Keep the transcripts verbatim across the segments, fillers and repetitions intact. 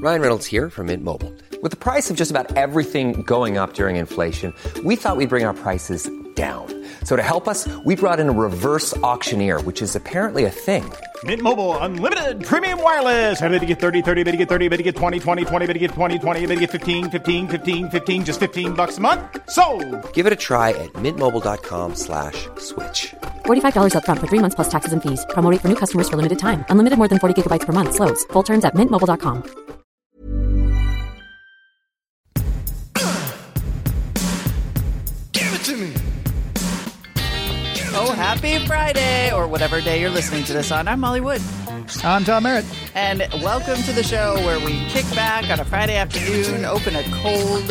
Ryan Reynolds here from Mint Mobile. With the price of just about everything going up during inflation, we thought we'd bring our prices down. So to help us, we brought in a reverse auctioneer, which is apparently a thing. Mint Mobile Unlimited Premium Wireless. How to get thirty, thirty, how to get thirty, how to get twenty, twenty, twenty, how to get twenty, twenty, how to get fifteen, fifteen, fifteen, fifteen, just fifteen bucks a month? Sold! Give it a try at mintmobile.com slash switch. forty-five dollars up front for three months plus taxes and fees. Promo rate for new customers for limited time. Unlimited more than forty gigabytes per month. Slows full terms at mint mobile dot com. Give it to me. Oh, happy Friday, or whatever day you're listening to this on. I'm Molly Wood. I'm Tom Merritt. And welcome to the show where we kick back on a Friday afternoon, open a cold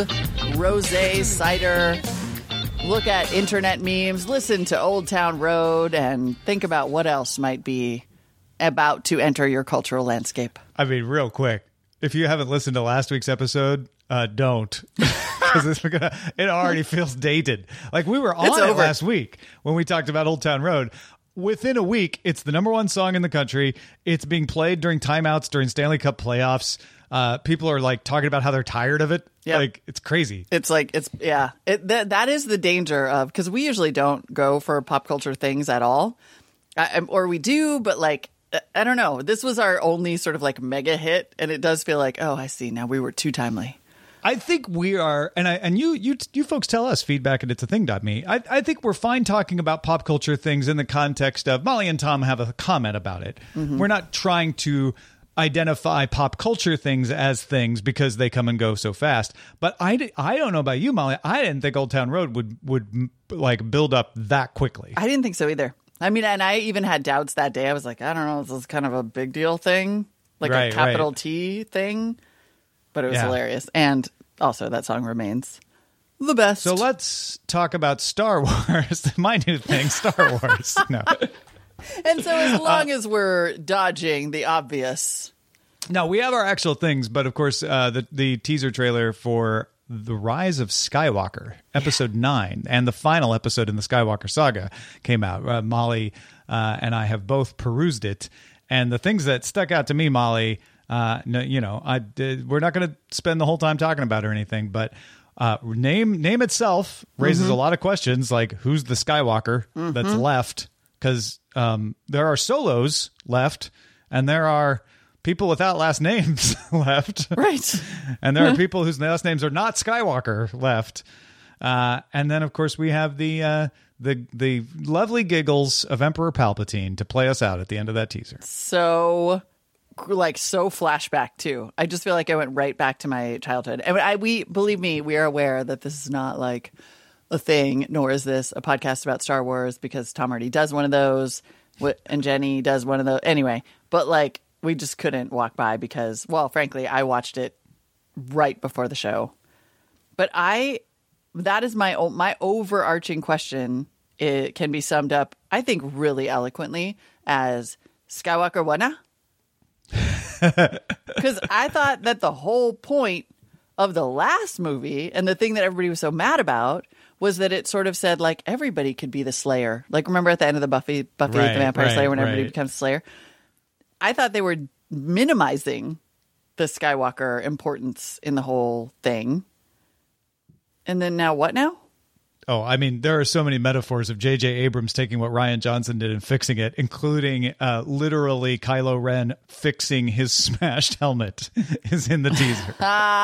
rosé cider, look at internet memes, listen to Old Town Road, and think about what else might be about to enter your cultural landscape. I mean, real quick, if you haven't listened to last week's episode, uh, don't. Because it already feels dated. Like we were on It's it over. last week when we talked about Old Town Road. Within a week, it's the number one song in the country. It's being played during timeouts, during Stanley Cup playoffs. Uh, people are like talking about how they're tired of it. Yep. Like it's crazy. It's like, it's, yeah, it, that, that is the danger of, because we usually don't go for pop culture things at all. I, or we do, but like, I don't know. This was our only sort of like mega hit. And it does feel like, oh, I see. Now we were too timely. I think we are, and I and you you you folks tell us feedback at it's a thing dot me. I, I think we're fine talking about pop culture things in the context of Molly and Tom have a comment about it. Mm-hmm. We're not trying to identify pop culture things as things because they come and go so fast. But I, I don't know about you, Molly. I didn't think Old Town Road would would like build up that quickly. I didn't think so either. I mean, and I even had doubts that day. I was like, I don't know, this is kind of a big deal thing, like right, a capital right. T thing. But it was Yeah. hilarious. And also that song remains the best. So let's talk about Star Wars. My new thing, Star Wars. No. And so as long uh, as we're dodging the obvious. No, we have our actual things. But of course, uh, the, the teaser trailer for The Rise of Skywalker, episode yeah. nine, and the final episode in the Skywalker saga came out. Uh, Molly uh, and I have both perused it. And the things that stuck out to me, Molly, Uh, no, you know, I did, we're not going to spend the whole time talking about it or anything, but uh, name name itself raises mm-hmm. a lot of questions, like who's the Skywalker mm-hmm. that's left? Because um, there are solos left, and there are people without last names left, right? And there are people whose last names are not Skywalker left. Uh, and then, of course, we have the uh, the the lovely giggles of Emperor Palpatine to play us out at the end of that teaser. So. Like so flashback too. I just feel like I went right back to my childhood. And I, we believe me, we are aware that this is not like a thing, nor is this a podcast about Star Wars because Tom already does one of those, and Jenny does one of those. Anyway, but like we just couldn't walk by because, well, frankly, I watched it right before the show. But I, that is my my overarching question. It can be summed up, I think, really eloquently as Skywalker wanna. Because I thought that the whole point of the last movie and the thing that everybody was so mad about was that it sort of said like everybody could be the Slayer. Like remember at the end of the Buffy Buffy right, the Vampire right, Slayer when right. everybody becomes Slayer? I thought they were minimizing the Skywalker importance in the whole thing. And then now what now? Oh, I mean, there are so many metaphors of J J Abrams taking what Rian Johnson did and fixing it, including uh, literally Kylo Ren fixing his smashed helmet is in the teaser.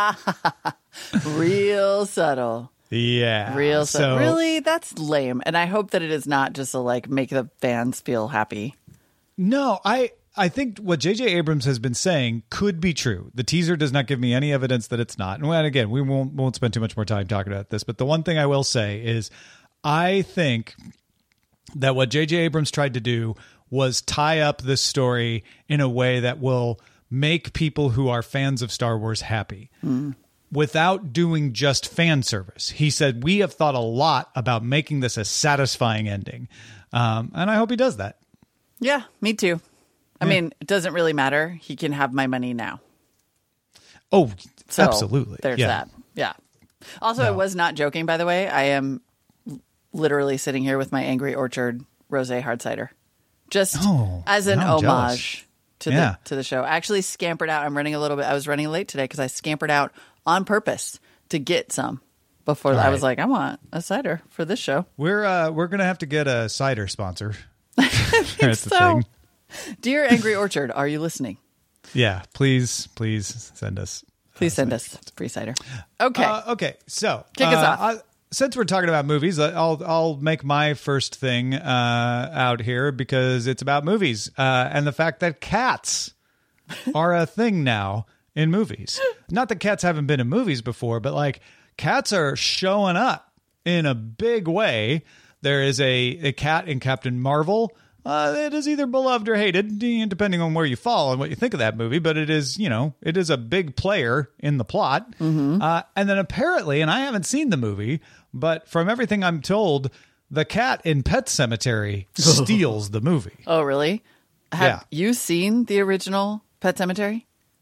Real subtle. Yeah. Real so, subtle. Really? That's lame. And I hope that it is not just to like make the fans feel happy. No, I... I think what J J Abrams has been saying could be true. The teaser does not give me any evidence that it's not. And again, we won't won't spend too much more time talking about this. But the one thing I will say is I think that what J J Abrams tried to do was tie up this story in a way that will make people who are fans of Star Wars happy. Mm. Without doing just fan service. He said, we have thought a lot about making this a satisfying ending. Um, and I hope he does that. Yeah, me too. I yeah. mean, it doesn't really matter. He can have my money now. Oh, so absolutely. There's yeah. that. Yeah. Also, no. I was not joking, by the way. I am literally sitting here with my Angry Orchard Rosé hard cider. Just oh, as an I'm homage jealous. to Yeah. the to the show. I actually scampered out. I'm running a little bit. I was running late today because I scampered out on purpose to get some before. All I was right. like, I want a cider for this show. We're uh, we're gonna have to get a cider sponsor. That's the so. thing. Dear Angry Orchard, are you listening? Yeah, please, please send us. Please send us free cider. Okay. Uh, okay, so Kick us uh, off. I, since we're talking about movies, I'll I'll make my first thing uh, out here because it's about movies uh, and the fact that cats are a thing now in movies. Not that cats haven't been in movies before, but like cats are showing up in a big way. There is a, a cat in Captain Marvel. Uh, it is either beloved or hated, depending on where you fall and what you think of that movie. But it is, you know, it is a big player in the plot. Mm-hmm. Uh, and then apparently, and I haven't seen the movie, but from everything I'm told, the cat in Pet Sematary steals the movie. Oh, really? Have Yeah. you seen the original Pet Sematary?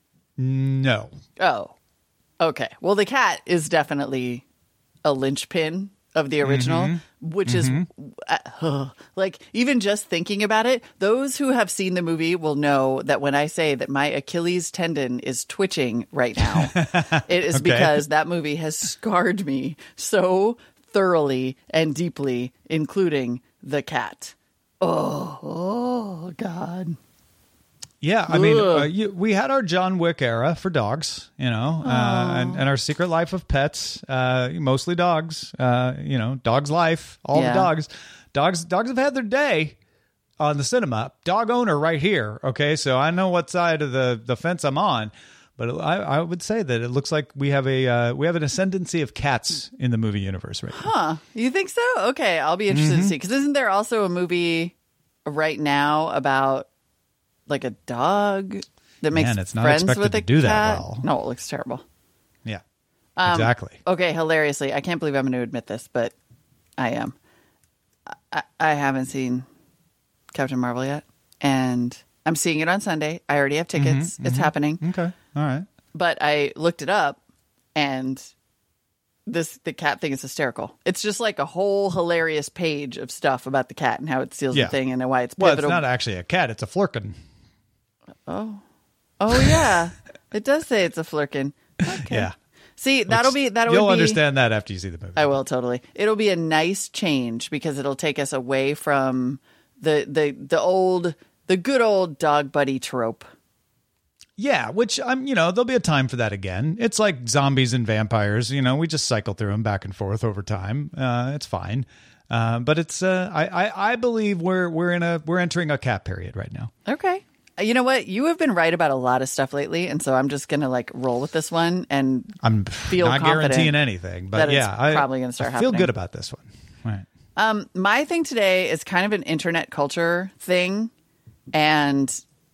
No. Oh, okay. Well, the cat is definitely a linchpin of the original, Mm-hmm. which is uh, like, even just thinking about it, those who have seen the movie will know that when I say that my Achilles tendon is twitching right now, it is Okay. because that movie has scarred me so thoroughly and deeply, including the cat. Oh, oh God. Yeah, I mean, Ugh. uh, you, we had our John Wick era for dogs, you know, uh, and, and our Secret Life of Pets, uh, mostly dogs, uh, you know, Dog's Life, all Yeah. the dogs. Dogs dogs have had their day on the cinema. Dog owner right here, okay? So I know what side of the, the fence I'm on, but I, I would say that it looks like we have a uh, we have an ascendancy of cats in the movie universe right now. Huh. You think so? Okay, I'll be interested Mm-hmm. to see. Because isn't there also a movie right now about like a dog that makes Man, it's not friends expected with to a do that cat? well. No, it looks terrible. Yeah, Um, exactly. Okay, hilariously, I can't believe I'm going to admit this, but I am. I, I haven't seen Captain Marvel yet, and I'm seeing it on Sunday. I already have tickets. It's happening. Okay, all right. But I looked it up, and this the cat thing is hysterical. It's just like a whole hilarious page of stuff about the cat and how it steals Yeah. the thing and why it's Well, it's pivotal. not actually a cat; it's a flurkin. Oh, yeah, it does say it's a flirkin. Okay. Yeah. See, that'll be that'll You'll be, understand that after you see the movie. I will totally. It'll be a nice change because it'll take us away from the the the old the good old dog buddy trope. Yeah, which I'm, you know, there'll be a time for that again. It's like zombies and vampires. You know, we just cycle through them back and forth over time. Uh, it's fine, uh, but it's. Uh, I, I I believe we're we're in a we're entering a cat period right now. Okay. You know what? You have been right about a lot of stuff lately, and so I'm just gonna like roll with this one and I'm feel not confident guaranteeing anything, but that it's yeah, I, probably gonna start I feel happening. good about this one. Right. Um, my thing today is kind of an internet culture thing, and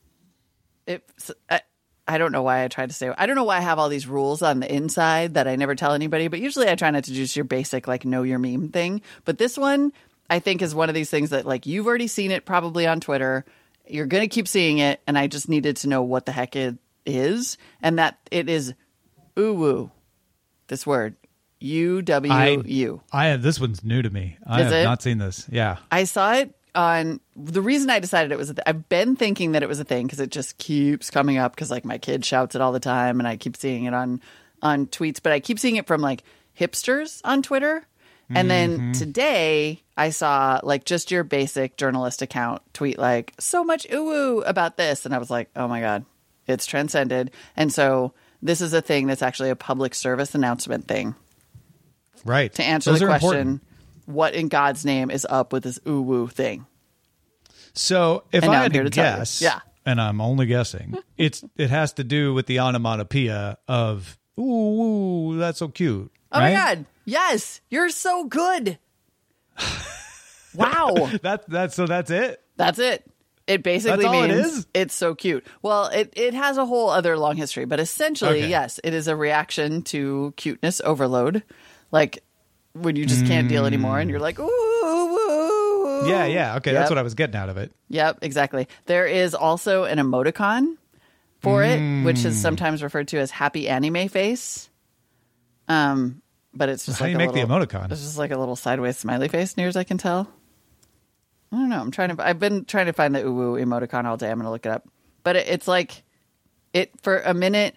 it. I, I don't know why I tried to say. I don't know why I have all these rules on the inside that I never tell anybody. But usually, I try not to do just your basic like know your meme thing. But this one, I think, is one of these things that like you've already seen it probably on Twitter. You're gonna keep seeing it, and I just needed to know what the heck it is, and that it is uwu. This word. U W U. I have this one's new to me. I Is have it? not seen this. Yeah. I saw it on the reason I decided it was a th- I've been thinking that it was a thing because it just keeps coming up because like my kid shouts it all the time and I keep seeing it on on tweets, but I keep seeing it from like hipsters on Twitter. And then today I saw like just your basic journalist account tweet like so much ooh about this, and I was like, oh my god, it's transcended. And so this is a thing that's actually a public service announcement thing. Right. To answer Those the are question, important. what in God's name is up with this ooh woo thing? So if And now I I'm had here to to tell you. guess, Yeah. and I'm only guessing, it's it has to do with the onomatopoeia of ooh, ooh that's so cute. Oh right? my God. Yes. You're so good. Wow. That that's so that's it. That's it. It basically That's all it means is? it's so cute. Well, it, it has a whole other long history, but essentially, Okay. yes, it is a reaction to cuteness overload. Like when you just can't deal anymore and you're like, ooh, ooh, ooh. Yeah, yeah. Okay, that's Yep. what I was getting out of it. Yep, exactly. There is also an emoticon for it, which is sometimes referred to as happy anime face. Um, but it's just How like do you a make the little, emoticon? It's just like a little sideways smiley face, near as I can tell. I don't know. I'm trying to. I've been trying to find the ooh woo emoticon all day. I'm going to look it up. but it, it's like it for a minute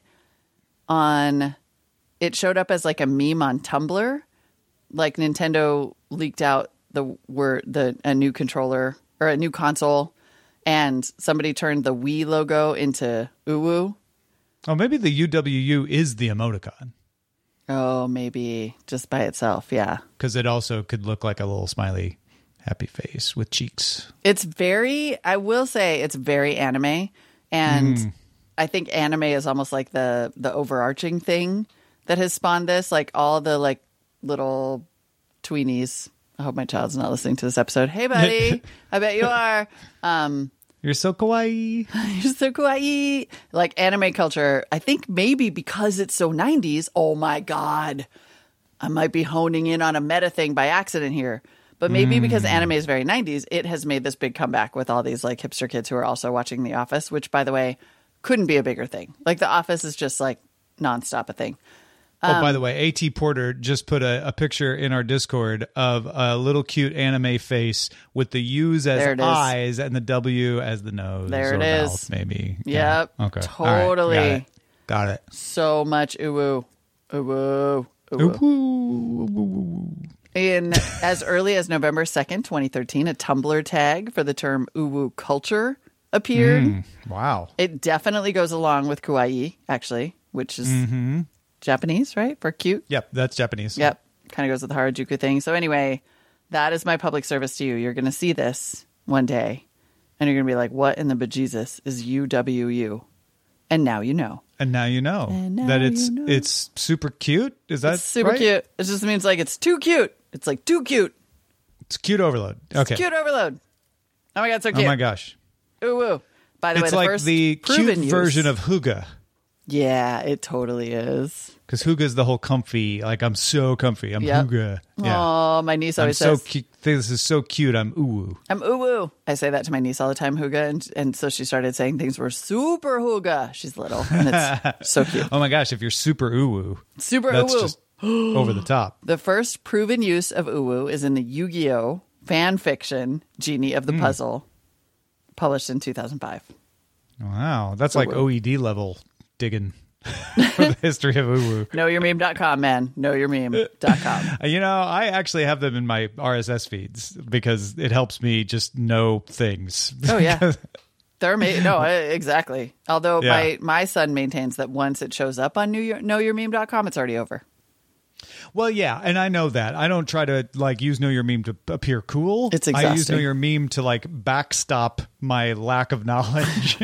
on. It showed up as like a meme on Tumblr, like Nintendo leaked out the word the a new controller or a new console, and somebody turned the Wii logo into uwu. Oh, maybe the U W U is the emoticon. Oh, maybe just by itself, yeah. Because it also could look like a little smiley happy face with cheeks. It's very, I will say, it's very anime, and Mm. I think anime is almost like the the overarching thing that has spawned this. Like all the like little tweenies. I hope my child's not listening to this episode. Hey, buddy, I bet you are. Um, You're so kawaii. You're so kawaii. Like anime culture, I think maybe because it's so nineties. Oh my God. I might be honing in on a meta thing by accident here. But maybe mm. because anime is very nineties, it has made this big comeback with all these like hipster kids who are also watching The Office, which by the way, couldn't be a bigger thing. Like The Office is just like nonstop a thing. Oh, by the way, A T Porter just put a, a picture in our Discord of a little cute anime face with the U's as eyes and the W as the nose. There or it is. Mouth, maybe. Yep. Yeah. Okay. Totally. Right. Got, it. Got it. So much uwu. Uwu. Uwu. Uwu. In as early as November second, twenty thirteen, a Tumblr tag for the term uwu culture appeared. Mm, wow. It definitely goes along with kawaii, actually, which is... Mm-hmm. Japanese, right? For cute? Yep, that's Japanese. Yep. Kind of goes with the Harajuku thing. So anyway, that is my public service to you. You're going to see this one day, and you're going to be like, what in the bejesus is U W U? And now you know. And now you know now that it's you know. it's super cute. Is that it's super right? cute. It just means like it's too cute. It's like too cute. It's cute overload. It's okay. cute overload. Oh my God, so cute. Oh my gosh. Ooh, woo. By the it's way, the like first the cute use, version of Hygge. Yeah, it totally is. Because Hygge is the whole comfy, like I'm so comfy. I'm Yep. Hygge. Yeah. Oh, my niece always I'm so says, cute. This is so cute. I'm ooh. I'm ooh woo. I say that to my niece all the time, Hygge, and, and so she started saying things were super Hygge. She's little, and it's so cute. Oh my gosh, if you're super ooh, Super that's ooh just over the top. The first proven use of uwu is in the Yu-Gi-Oh! Fan fiction Genie of the Mm. Puzzle, published in two thousand five. Wow, that's like Ooh. O E D level digging for the history of ooh. know your meme dot com, man. know your meme dot com. You know, I actually have them in my R S S feeds because it helps me just know things. Oh, yeah. They're ma- no, uh, exactly. Although Yeah. my, my son maintains that once it shows up on know your meme dot com, it's already over. Well, yeah, and I know that. I don't try to like use Know Your Meme to appear cool. It's I use exhausting. Know Your Meme to like backstop my lack of knowledge.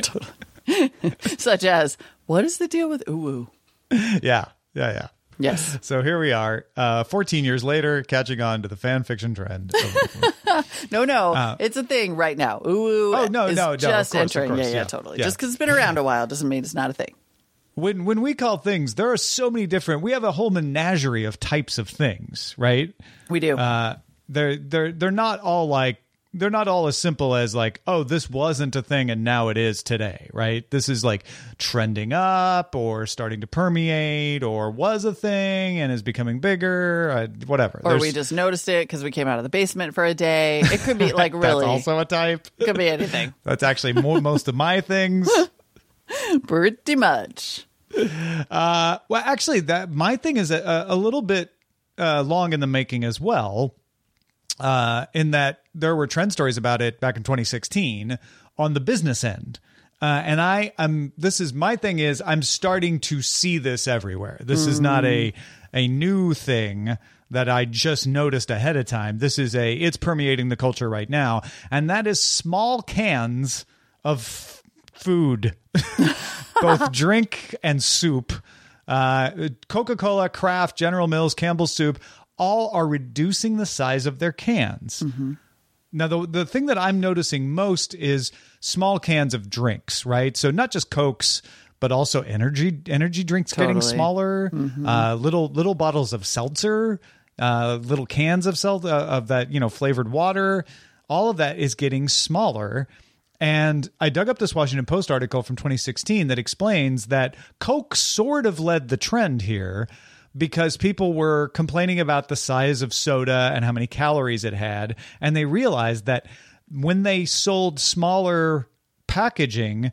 Such as, what is the deal with uwu? yeah, yeah, yeah. Yes. So here we are, uh, fourteen years later, catching on to the fan fiction trend. No, no, Uh, it's a thing right now. Uwu Oh, no, is no, no, of just course, of entering. course, yeah, yeah, yeah. totally. Yeah. Just because it's been around a while doesn't mean it's not a thing. when when we call things, there are so many different. We have a whole menagerie of types of things, right? We do. Uh, they're they're they're not all like. They're not all as simple as like, oh, this wasn't a thing and now it is today, right? This is like trending up or starting to permeate or was a thing and is becoming bigger, uh, whatever. Or There's- we just noticed it because we came out of the basement for a day. It could be like really. That's also a type. It could be anything. That's actually more, most of my things. Pretty much. Uh, well, actually, that my thing is a, a little bit uh, long in the making as well. Uh, in that there were trend stories about it back in twenty sixteen on the business end. Uh, and I am, this is my thing is I'm starting to see this everywhere. This is not a, a new thing that I just noticed ahead of time. This is a, it's permeating the culture right now. And that is small cans of f- food, both drink and soup, uh, Coca-Cola, Kraft, General Mills, Campbell's Soup, all are reducing the size of their cans. Mm-hmm. Now, the the thing that I'm noticing most is small cans of drinks, right? So not just Cokes, but also energy energy drinks getting Totally. smaller, Mm-hmm. uh, little little bottles of seltzer, uh, little cans of sel- uh, of that, you know, flavored water. All of that is getting smaller. And I dug up this Washington Post article from twenty sixteen that explains that Coke sort of led the trend here, because people were complaining about the size of soda and how many calories it had. And they realized that when they sold smaller packaging,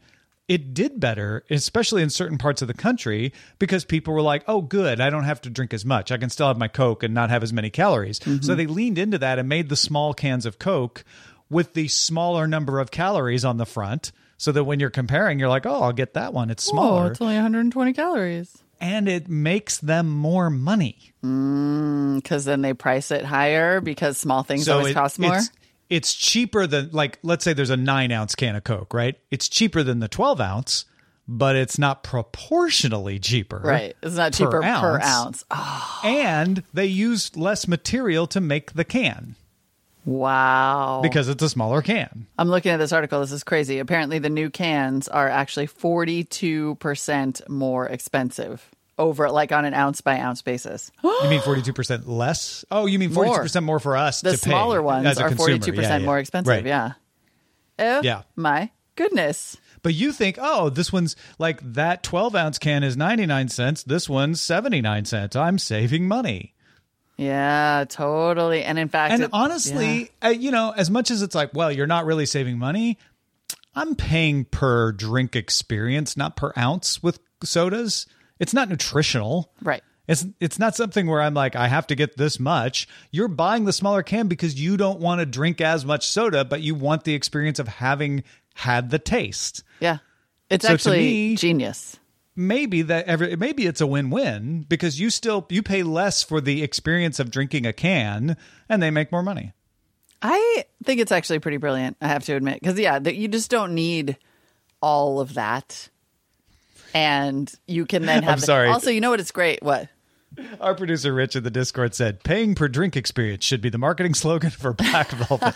it did better, especially in certain parts of the country, because people were like, oh, good, I don't have to drink as much. I can still have my Coke and not have as many calories. Mm-hmm. So they leaned into that and made the small cans of Coke with the smaller number of calories on the front, so that when you're comparing, you're like, oh, I'll get that one. It's smaller. Oh, it's only one hundred twenty calories. And it makes them more money. Because mm, then they price it higher because small things so always it, cost more? It's, it's cheaper than, like, let's say there's a nine ounce can of Coke, right? It's cheaper than the twelve ounce, but it's not proportionally cheaper. Right. It's not per cheaper ounce. per ounce. Oh. And they use less material to make the can. Wow. Because it's a smaller can. I'm looking at this article. This is crazy. Apparently, the new cans are actually forty-two percent more expensive over, like, on an ounce by ounce basis. You mean forty-two percent less? Oh, you mean forty-two percent more, more for us the to pay. The smaller ones as a are consumer. forty-two percent yeah, yeah. more expensive. Right. Yeah. Oh, yeah. My goodness. But you think, oh, this one's like that twelve ounce can is ninety-nine cents. This one's seventy-nine cents. I'm saving money. Yeah, totally. And in fact, and it, honestly, yeah. uh, you know, as much as it's like, well, you're not really saving money, I'm paying per drink experience, not per ounce with sodas. It's not nutritional. Right. It's it's not something where I'm like, I have to get this much. You're buying the smaller can because you don't want to drink as much soda, but you want the experience of having had the taste. Yeah. It's so actually me, genius. Maybe that every, maybe it's a win-win because you still you pay less for the experience of drinking a can and they make more money. I think it's actually pretty brilliant, I have to admit, because yeah, that you just don't need all of that, and you can then have. I'm sorry. The, also, you know what? It's great. What? Our producer Rich in the Discord said, "Paying per drink experience should be the marketing slogan for Black Velvet."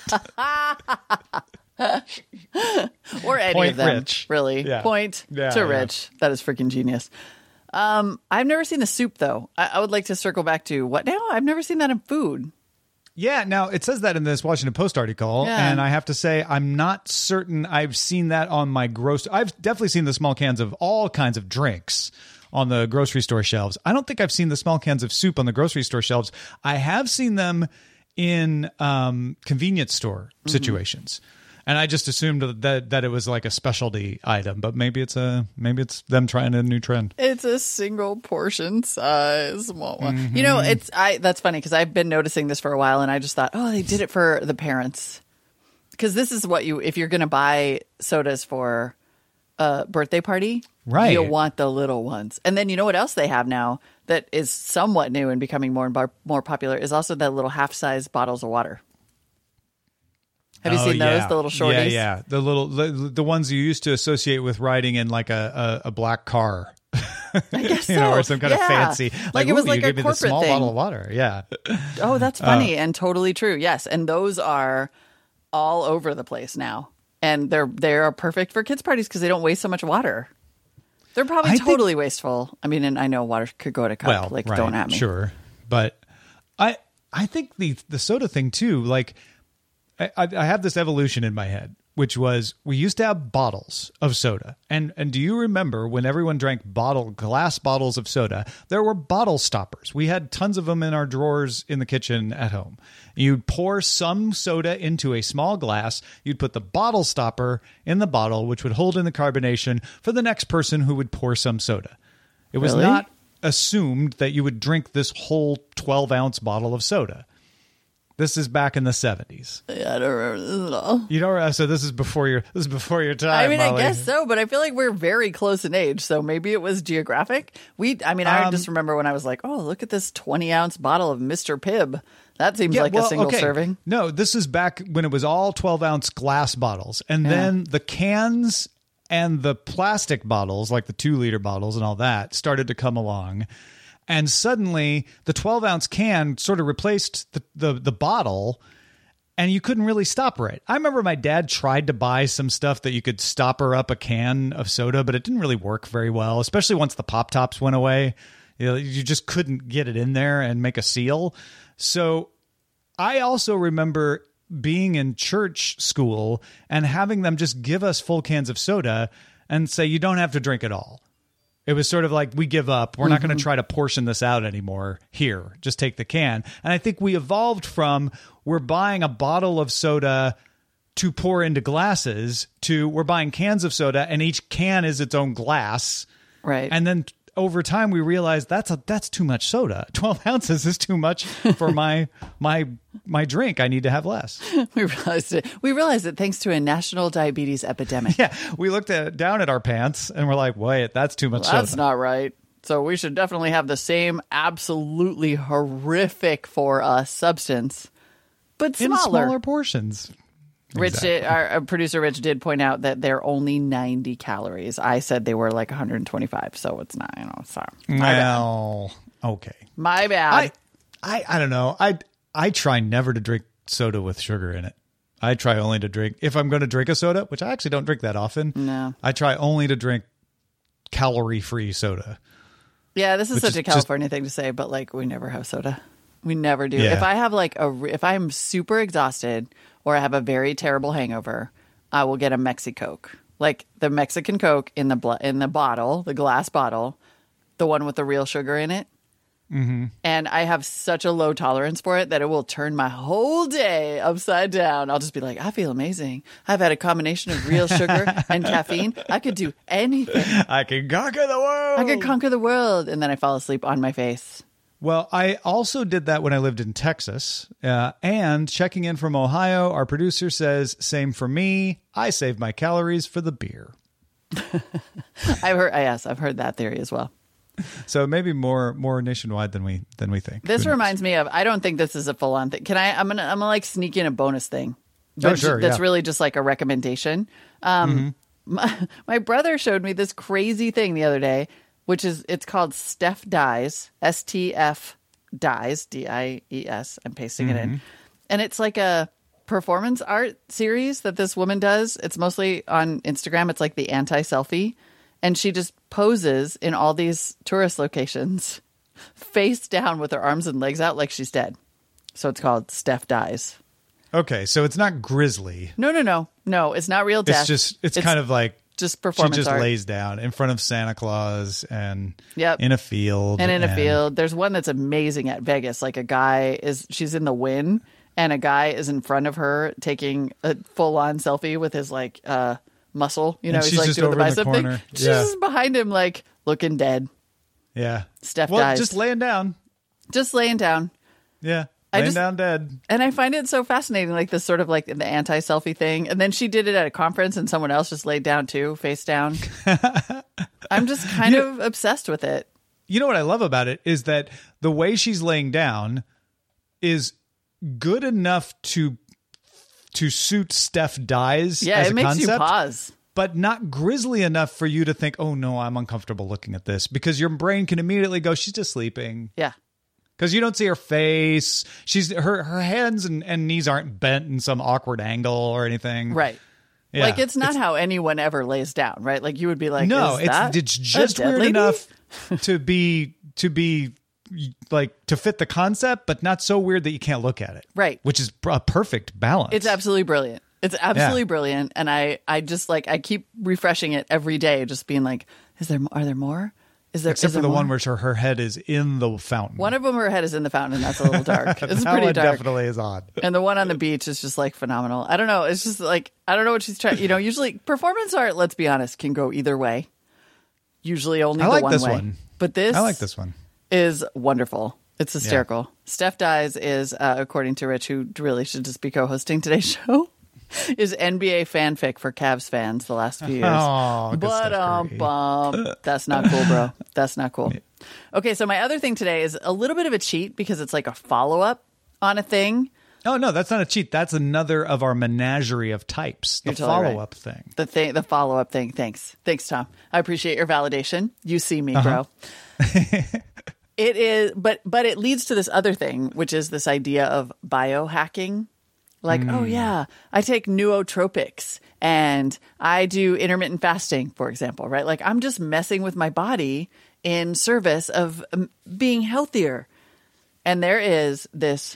Or any Point of them, Rich. really. Yeah. Point yeah, to yeah. Rich. That is freaking genius. Um, I've never seen the soup, though. I, I would like to circle back to what now? I've never seen that in food. Yeah, now it says that in this Washington Post article, yeah. and I have to say I'm not certain I've seen that on my gross. I've definitely seen the small cans of all kinds of drinks on the grocery store shelves. I don't think I've seen the small cans of soup on the grocery store shelves. I have seen them in um, convenience store situations. Mm-hmm. And I just assumed that that it was like a specialty item, but maybe it's a maybe it's them trying a new trend. It's a single portion size small one. Mm-hmm. You know, it's I. That's funny because I've been noticing this for a while, and I just thought, oh, they did it for the parents. Because this is what you if you're going to buy sodas for a birthday party, right? You'll want the little ones, and then you know what else they have now that is somewhat new and becoming more and bar- more popular is also the little half size bottles of water. Have you oh, seen those, yeah. the little shorties? Yeah, yeah. The little, the, the ones you used to associate with riding in like a, a, a black car. I guess you know, so. or some kind yeah. of fancy. Like, like it was ooh, like you a gave me the corporate small thing. bottle of water. Yeah. Oh, that's funny uh, and totally true. Yes, and those are all over the place now, and they're they are perfect for kids' parties because they don't waste so much water. They're probably I totally think, wasteful. I mean, and I know water could go to cup. Well, like, right, don't at me. Sure, but I I think the the soda thing too. Like, I, I have this evolution in my head, which was we used to have bottles of soda. And and do you remember when everyone drank bottle glass bottles of soda, there were bottle stoppers. We had tons of them in our drawers in the kitchen at home. You'd pour some soda into a small glass. You'd put the bottle stopper in the bottle, which would hold in the carbonation for the next person who would pour some soda. It was Really? not assumed that you would drink this whole twelve ounce bottle of soda. This is back in the seventies. Yeah, I don't remember this at all. You know, so this is before your this is before your time. I mean, Molly. I guess so, but I feel like we're very close in age, so maybe it was geographic. We, I mean, I Um, just remember when I was like, "Oh, look at this twenty ounce bottle of Mister Pibb." That seems Yeah, like well, a single okay. serving. No, this is back when it was all twelve ounce glass bottles, and Yeah. then the cans and the plastic bottles, like the two liter bottles and all that, started to come along. And suddenly, the twelve ounce can sort of replaced the, the, the bottle. And you couldn't really stopper it. I remember my dad tried to buy some stuff that you could stopper up a can of soda, but it didn't really work very well, especially once the pop tops went away. You know, you just couldn't get it in there and make a seal. So I also remember being in church school and having them just give us full cans of soda and say, you don't have to drink it all. It was sort of like, we give up. We're not going to try to portion this out anymore. Here, just take the can. And I think we evolved from we're buying a bottle of soda to pour into glasses to we're buying cans of soda and each can is its own glass. Right. And then over time we realized that's a that's too much soda. twelve ounces is too much for my my my drink. I need to have less. We realized it. We realized it thanks to a national diabetes epidemic. Yeah. We looked at down at our pants and we're like, wait, that's too much Well, soda. that's not right. So we should definitely have the same absolutely horrific for us substance, but in smaller. smaller portions. Rich, Exactly. did, our, our producer Rich did point out that they're only ninety calories. I said they were like one hundred twenty-five, so it's not, you know, sorry. My bad. Well, okay. My bad. I, I I don't know. I I try never to drink soda with sugar in it. I try only to drink if I'm going to drink a soda, which I actually don't drink that often. No. I try only to drink calorie-free soda. Yeah, this is Which such is a just- California thing to say, but like we never have soda. We never do. Yeah. If I have like a, re- if I'm super exhausted or I have a very terrible hangover, I will get a Mexi Coke, like the Mexican Coke in the bl- in the bottle, the glass bottle, the one with the real sugar in it. Mm-hmm. And I have such a low tolerance for it that it will turn my whole day upside down. I'll just be like, I feel amazing. I've had a combination of real sugar and caffeine. I could do anything. I can conquer the world. I could conquer the world. And then I fall asleep on my face. Well, I also did that when I lived in Texas. Uh, and checking in from Ohio, our producer says, same for me. I save my calories for the beer. I've heard, yes, I've heard that theory as well. So maybe more more nationwide than we than we think. This Who knows? reminds me of, I don't think this is a full on thing. Can I, I'm going to, I'm going to like sneak in a bonus thing. Oh, But sure, That's yeah. really just like a recommendation. Um, Mm-hmm. my, my brother showed me this crazy thing the other day, which is, it's called Steph Dies, S T F Dies, D I E S. I'm pasting it Mm-hmm. in. And it's like a performance art series that this woman does. It's mostly on Instagram. It's like the anti-selfie. And she just poses in all these tourist locations face down with her arms and legs out like she's dead. So it's called Steph Dies. Okay, so it's not grisly. No, no, no. No, it's not real death. It's just it's, kind of like just she performance just art. lays down in front of Santa Claus and Yep. in a field. And in a field. There's one that's amazing at Vegas. Like a guy is, she's in the wind and a guy is in front of her taking a full on selfie with his like uh, muscle. You know, And he's she's like just doing the over in the bicep thing. corner. She's Yeah. just behind him, like looking dead, Yeah. Steph well, dies. just laying down. just laying down. Yeah. I Laying just- down dead. And I find it so fascinating, like this sort of like the anti-selfie thing. And then she did it at a conference and someone else just laid down too, face down. I'm just kind of obsessed with it. You know what I love about it is that the way she's laying down is good enough to to suit Steph Dies Yeah, as it a makes concept, you pause. but not grisly enough for you to think, oh no, I'm uncomfortable looking at this, because your brain can immediately go, she's just sleeping. Yeah. Because you don't see her face. She's her her hands and, and knees aren't bent in some awkward angle or anything. Right. Yeah. Like it's not how anyone ever lays down, right? Like you would be like, No, is it's that it's a just dead weird lady? enough to be to be like to fit the concept, but not so weird that you can't look at it. Right. Which is a perfect balance. It's absolutely brilliant. It's absolutely Yeah. brilliant, and I, I just like I keep refreshing it every day, just being like, is there are there more? Is there Except is for there the one more? where her, her head is in the fountain. One of them, her head is in the fountain, and that's a little dark. It's that pretty one dark. definitely is odd. And the one on the beach is just like phenomenal. I don't know. It's just like, I don't know what she's trying. You know, usually performance art, let's be honest, can go either way. Usually only I the like one this way. one. But this, I like this one. is wonderful. It's hysterical. Steph Dies is, uh, according to Rich, who really should just be co-hosting today's show, is N B A fanfic for Cavs fans the last few years. Oh, good but stuff, um, Curry. bum, that's not cool, bro. That's not cool. Okay, so my other thing today is a little bit of a cheat because it's like a follow-up on a thing. Oh no, that's not a cheat. That's another of our menagerie of types. The You're totally right. follow-up thing. The thing, the follow up thing. Thanks, thanks, Tom. I appreciate your validation. You see me, Uh-huh. bro. It is, but but it leads to this other thing, which is this idea of biohacking. Like, oh yeah, I take nootropics and I do intermittent fasting, for example, right? Like I'm just messing with my body in service of um, being healthier. And there is this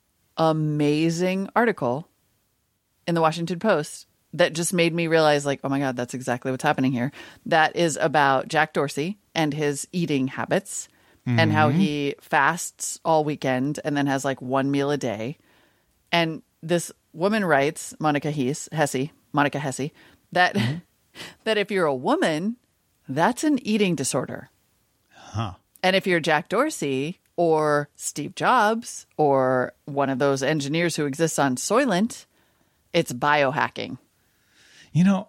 amazing article in the Washington Post that just made me realize, like, oh my God, that's exactly what's happening here. That is about Jack Dorsey and his eating habits and how he fasts all weekend and then has like one meal a day. And this woman writes, Monica Hesse, Hesse Monica Hesse, that mm-hmm. that if you're a woman, that's an eating disorder. Huh. And if you're Jack Dorsey or Steve Jobs or one of those engineers who exists on Soylent, it's biohacking. You know,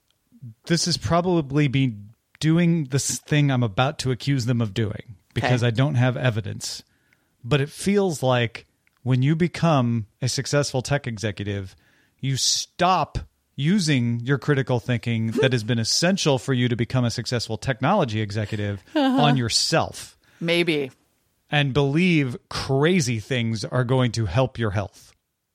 this is probably be doing this thing I'm about to accuse them of doing because Okay. I don't have evidence. But it feels like when you become a successful tech executive, you stop using your critical thinking that has been essential for you to become a successful technology executive uh-huh. on yourself. Maybe. And believe crazy things are going to help your health.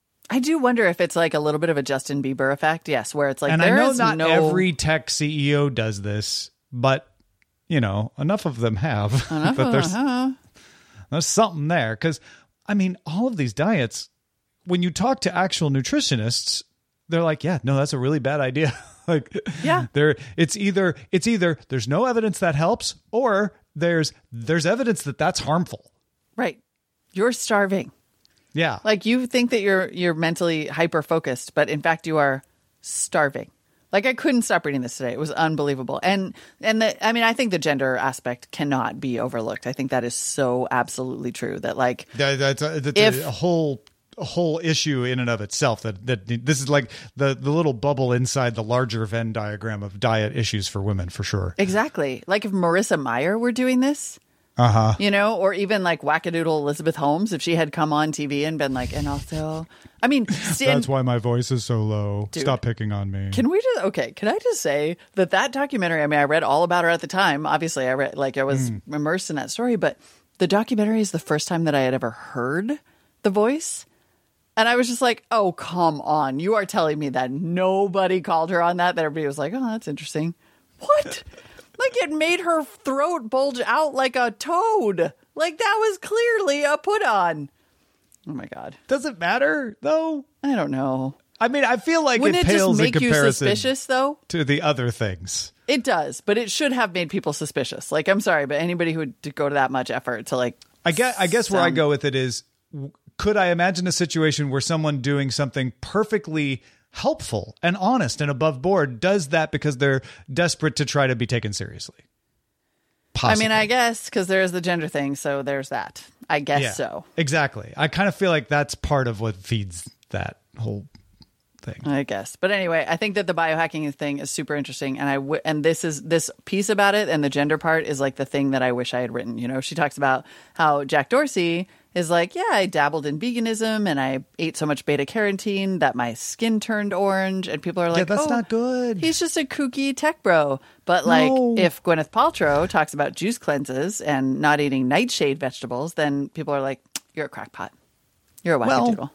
I do wonder if it's like a little bit of a Justin Bieber effect. Yes, where it's like, and there I know is not no... every tech C E O does this, but, you know, enough of them have. Enough that of there's, them, huh? There's something there. Because, I mean, all of these diets, when you talk to actual nutritionists, they're like, yeah, no, that's a really bad idea. like, yeah, there, it's either it's either there's no evidence that helps, or there's there's evidence that that's harmful. Right. You're starving. Yeah. Like you think that you're you're mentally hyper focused, but in fact you are starving. Like I couldn't stop reading this today. It was unbelievable. And and the I mean I think the gender aspect cannot be overlooked. I think that is so absolutely true that like that, that's, a, that's if, a whole a whole issue in and of itself that that this is like the the little bubble inside the larger Venn diagram of diet issues for women for sure. Exactly. Like if Marissa Mayer were doing this, Uh-huh. you know, or even like wackadoodle Elizabeth Holmes, if she had come on T V and been like, and also, I mean, that's why my voice is so low. Dude, stop picking on me. Can we just, okay, can I just say that that documentary, I mean, I read all about her at the time. Obviously, I read, like, I was mm. immersed in that story, but the documentary is the first time that I had ever heard the voice. And I was just like, oh, come on. You are telling me that nobody called her on that, that everybody was like, oh, that's interesting. What? Like it made her throat bulge out like a toad. Like that was clearly a put on. Oh my God. Does it matter though? I don't know. I mean, I feel like Wouldn't it it pales just make in you comparison suspicious though? To the other things. It does, but it should have made people suspicious. Like, I'm sorry, but anybody who would go to that much effort to like. I guess, I guess where I go with it is, could I imagine a situation where someone doing something perfectly helpful and honest and above board does that because they're desperate to try to be taken seriously? Possibly. I mean, I guess because there's the gender thing, so there's that. I guess yeah, so. Exactly. I kind of feel like that's part of what feeds that whole thing. I guess. But anyway, I think that the biohacking thing is super interesting, and I w- and this is this piece about it, and the gender part is like the thing that I wish I had written. You know, she talks about how Jack Dorsey is like, yeah, I dabbled in veganism and I ate so much beta carotene that my skin turned orange, and people are like, yeah, that's oh, not good. He's just a kooky tech bro. But like, no. if Gwyneth Paltrow talks about juice cleanses and not eating nightshade vegetables, then people are like, you're a crackpot. You're a wackadoodle.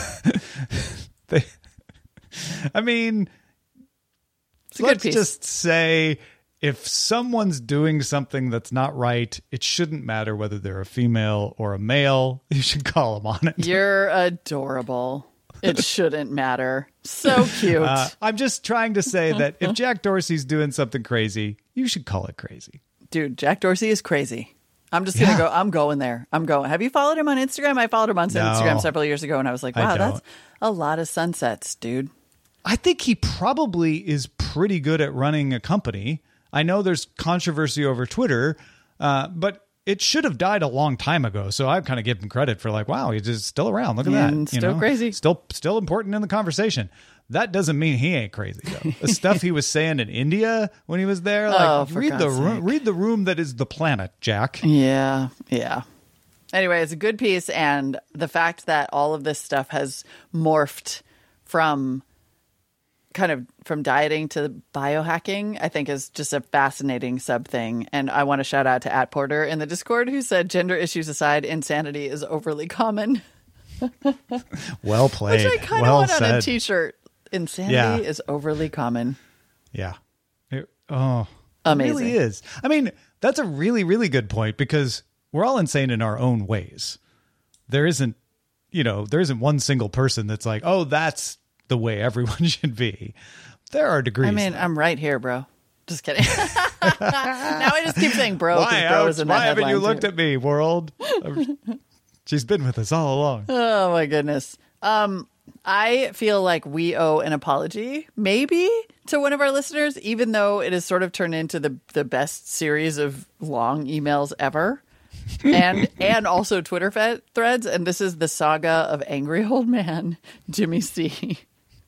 Well, they, I mean, it's a let's good piece. just say if someone's doing something that's not right, it shouldn't matter whether they're a female or a male. You should call them on it. You're adorable. It shouldn't matter. So cute. Uh, I'm just trying to say that if Jack Dorsey's doing something crazy, you should call it crazy. Dude, Jack Dorsey is crazy. I'm just going to Yeah. go. I'm going there. I'm going. Have you followed him on Instagram? I followed him on No. Instagram several years ago, and I was like, I wow, don't. that's a lot of sunsets, dude. I think he probably is pretty good at running a company. I know there's controversy over Twitter, uh, but it should have died a long time ago. So I kind of give him credit for like, wow, he's just still around. Look at that. And You still know? crazy. Still, still important in the conversation. That doesn't mean he ain't crazy though. The stuff he was saying in India when he was there, like Oh, for read the God's room, sake. read the room that is the planet, Jack. Yeah, yeah. Anyway, it's a good piece, and the fact that all of this stuff has morphed from kind of from dieting to biohacking, I think is just a fascinating sub thing. And I want to shout out to at Porter in the Discord who said, gender issues aside, insanity is overly common. Well played. Which I kind of well want said. on a t-shirt. Insanity Yeah. is overly common. Yeah. It- oh, Amazing. It really is. I mean, that's a really, really good point because we're all insane in our own ways. There isn't, you know, there isn't one single person that's like, oh, that's the way everyone should be. There are degrees. I mean, I'm right here, bro. Just kidding. Now I just keep saying bro because why, bro Ouch, is in that why haven't you headline, looked too. at me, world? She's been with us all along. Oh my goodness. Um, I feel like we owe an apology, maybe, to one of our listeners, even though it has sort of turned into the the best series of long emails ever. and and also Twitter fed threads. And this is the saga of angry old man Jimmy C.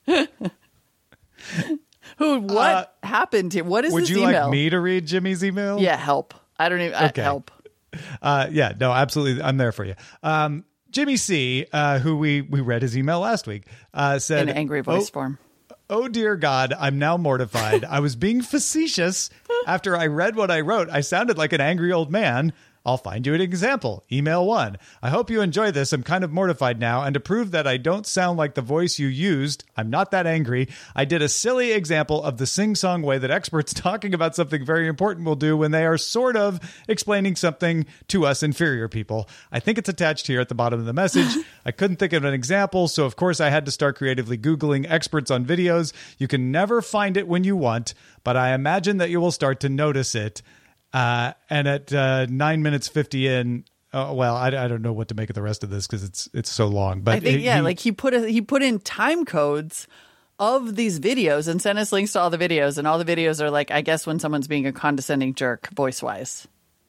Who, what uh, happened to What is would this you email? like me to read Jimmy's email? Yeah, help. I don't even, okay. I, help. Uh, yeah, no, absolutely. I'm there for you. Um, Jimmy C, uh, who we, we read his email last week, uh, said... In angry voice oh, form. Oh, dear God, I'm now mortified. I was being facetious. After I read what I wrote, I sounded like an angry old man. I'll find you an example. Email one. I hope you enjoy this. I'm kind of mortified now. And to prove that I don't sound like the voice you used, I'm not that angry. I did a silly example of the sing-song way that experts talking about something very important will do when they are sort of explaining something to us inferior people. I think it's attached here at the bottom of the message. I couldn't think of an example, so of course I had to start creatively Googling experts on videos. You can never find it when you want, but I imagine that you will start to notice it. Uh, and at uh, nine minutes fifty in, uh, well, I, I don't know what to make of the rest of this because it's it's so long. But I think it, yeah, he, like he put a, he put in time codes of these videos and sent us links to all the videos, and all the videos are like, I guess when someone's being a condescending jerk, voice wise.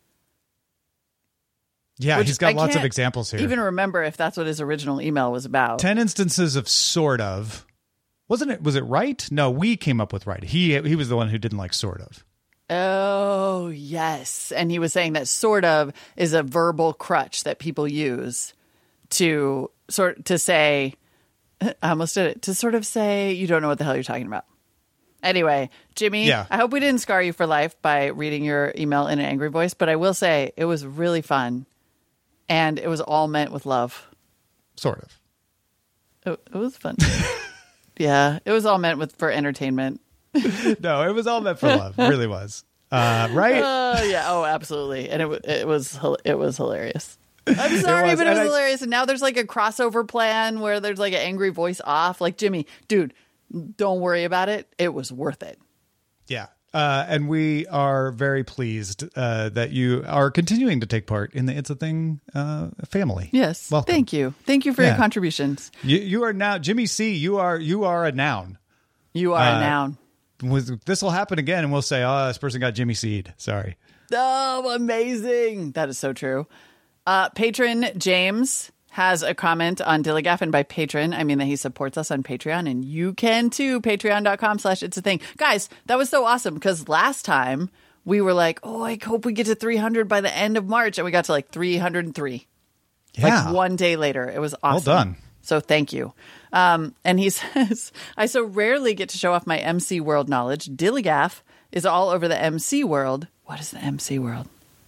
Yeah, Which he's got I lots of can't examples here. Even remember if that's what his original email was about. Ten instances of sort of. Wasn't it? Was it right? No, we came up with right. He he was the one who didn't like sort of. Oh, yes. And he was saying that sort of is a verbal crutch that people use to sort to say, I almost did it, to sort of say, you don't know what the hell you're talking about. Anyway, Jimmy, yeah. I hope we didn't scar you for life by reading your email in an angry voice, but I will say it was really fun. And it was all meant with love. Sort of. It, it was fun. Yeah, it was all meant with for entertainment. No, it was all meant for love. It really was. Uh, right? Uh, yeah. Oh, absolutely. And it it was it was hilarious. I'm sorry, it was, but it was I, hilarious. And now there's like a crossover plan where there's like an angry voice off. Like, Jimmy, dude, don't worry about it. It was worth it. Yeah. Uh, and we are very pleased uh, that you are continuing to take part in the It's a Thing uh, family. Yes. Welcome. Thank you. Thank you for yeah. your contributions. You, you are now, Jimmy C, you are you are a noun. You are uh, a noun. This will happen again, and we'll say, oh, this person got Jimmy Seed. Sorry. Oh, amazing. That is so true. Uh, patron James has a comment on Dilly Gaff, and by patron, I mean that he supports us on Patreon, and you can too. Patreon.com slash It's a Thing. Guys, that was so awesome, because last time we were like, oh, I hope we get to three hundred by the end of March, and we got to like three hundred three. Yeah. Like one day later. It was awesome. Well done. So thank you. Um, and he says, I so rarely get to show off my M C world knowledge. Dilly Gaff is all over the M C world. What is the M C world?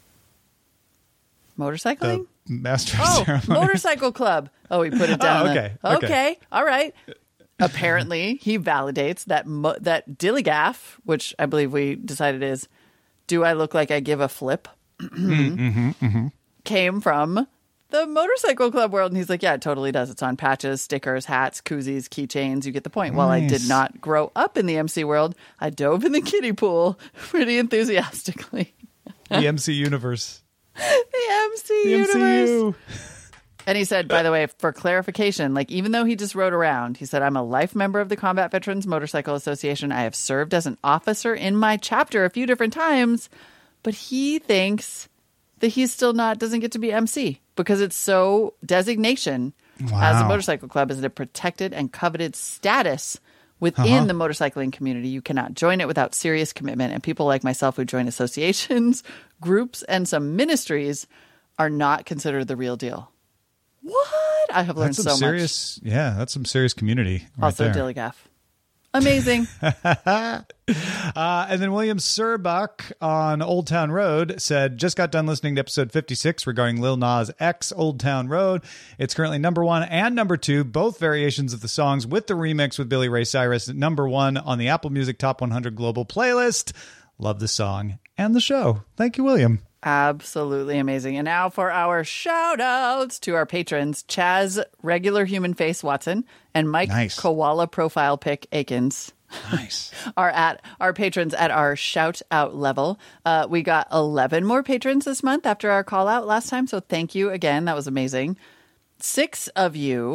Motorcycling? The master of oh, ceremony. Motorcycle club. Oh, he put it down. Oh, okay. The, okay. Okay. All right. Apparently, he validates that mo- that Dilly Gaff, which I believe we decided is, do I look like I give a flip? mm-hmm, mm-hmm. Came from the motorcycle club world. And he's like, yeah, it totally does. It's on patches, stickers, hats, koozies, keychains. You get the point. Nice. While I did not grow up in the M C world, I dove in the kiddie pool pretty enthusiastically. The M C universe. The M C the universe. M C U. And he said, by the way, for clarification, like even though he just rode around, he said, I'm a life member of the Combat Veterans Motorcycle Association. I have served as an officer in my chapter a few different times, but he thinks that he's still not, doesn't get to be M C because it's so designation wow. as a motorcycle club is a protected and coveted status within uh-huh. the motorcycling community. You cannot join it without serious commitment. And people like myself who join associations, groups, and some ministries are not considered the real deal. What? I have learned that's some so serious, much. Yeah, that's some serious community. Right also, there. Dilly Gaff. Amazing. uh, and then William Serbach on Old Town Road said, just got done listening to episode fifty-six regarding Lil Nas X Old Town Road. It's currently number one and number two, both variations of the songs with the remix with Billy Ray Cyrus, number one on the Apple Music Top one hundred Global playlist. Love the song and the show. Thank you, William. Absolutely amazing. And now for our shout outs to our patrons, Chaz Regular Human Face Watson and Mike nice. Koala Profile Pick Akins. Nice. are at our patrons at our shout out level. Uh, we got eleven more patrons this month after our call out last time. So thank you again. That was amazing. Six of you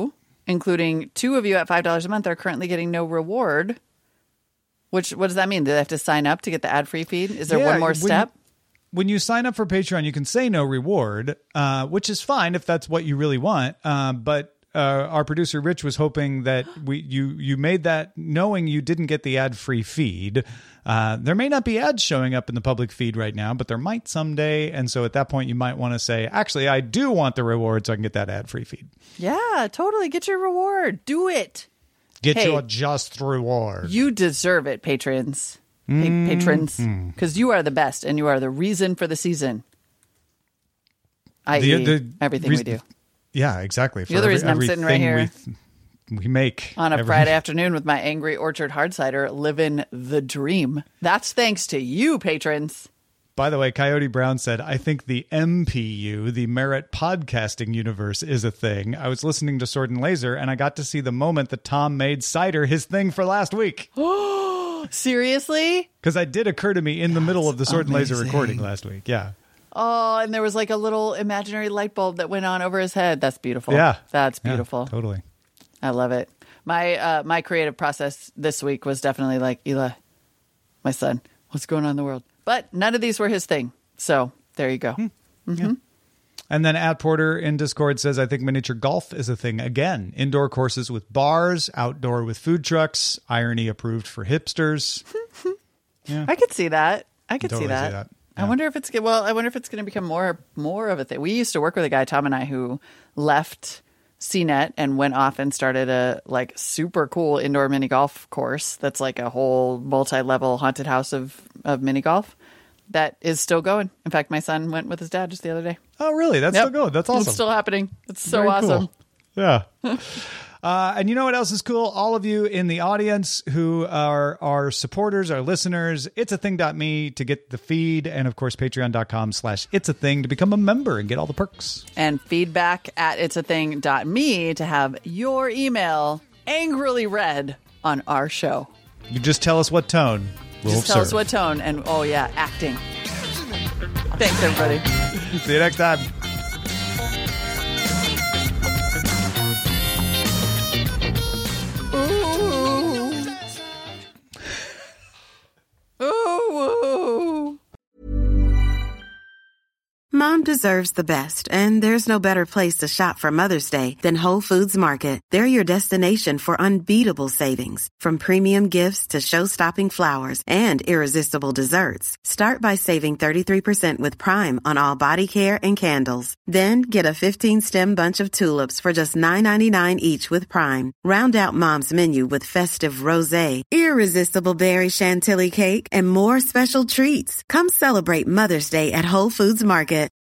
including two of you at five dollars a month, are currently getting no reward. Which, what does that mean? Do they have to sign up to get the ad-free feed? Is there Yeah, one more when step? You, when you sign up for Patreon, you can say no reward, uh, which is fine if that's what you really want. Uh, but uh, our producer Rich was hoping that we you you made that knowing you didn't get the ad-free feed. Uh, there may not be ads showing up in the public feed right now, but there might someday. And so at that point, you might want to say, actually, I do want the reward so I can get that ad-free feed. Yeah, totally. Get your reward. Do it. Get Hey, your just reward. You deserve it, patrons. Pa- patrons. Because you are the best and you are the reason for the season. that is everything reason- we do. Yeah, exactly. For You're the reason I'm sitting right everything We, we make On a every- Friday afternoon with my Angry Orchard hard cider, living the dream. That's thanks to you, patrons. By the way, Coyote Brown said, I think the M P U, the Merit Podcasting Universe, is a thing. I was listening to Sword and Laser, and I got to see the moment that Tom made cider his thing for last week. Seriously? Because it did occur to me in the middle of the Sword and Laser amazing. recording last week. Yeah. Oh, and there was like a little imaginary light bulb that went on over his head. That's beautiful. Yeah. That's Yeah, beautiful. totally. I love it. My uh, my creative process this week was definitely like, Eli, my son, what's going on in the world? But none of these were his thing. So there you go. Hmm. Mm-hmm. Yeah. And then at Porter in Discord says, I think miniature golf is a thing. Again, indoor courses with bars, outdoor with food trucks, irony approved for hipsters. Yeah. I could see that. I could Totally see that. see that. I Yeah. wonder if it's well. I wonder if it's going to become more more of a thing. We used to work with a guy, Tom and I, who left C net and went off and started a like super cool indoor mini golf course. That's like a whole multi-level haunted house of of mini golf that is still going. In fact, my son went with his dad just the other day. Oh, really? That's Yep. still going. That's awesome. It's still happening. It's so Very awesome. cool. Yeah. Uh, and you know what else is cool? All of you in the audience who are our supporters, our listeners, it's a thing dot me to get the feed. And of course, patreon.com slash it's a thing to become a member and get all the perks. And feedback at it's a thing dot me to have your email angrily read on our show. You just tell us what tone. We'll Just tell us serve. what tone. And oh, yeah, acting. Thanks, everybody. See you next time. Ooh. Ooh. Mom deserves the best, and there's no better place to shop for Mother's Day than Whole Foods Market. They're your destination for unbeatable savings, from premium gifts to show-stopping flowers and irresistible desserts. Start by saving thirty-three percent with Prime on all body care and candles. Then get a fifteen-stem bunch of tulips for just nine ninety-nine each with Prime. Round out Mom's menu with festive rosé, irresistible berry chantilly cake, and more special treats. Come celebrate Mother's Day at Whole Foods Market.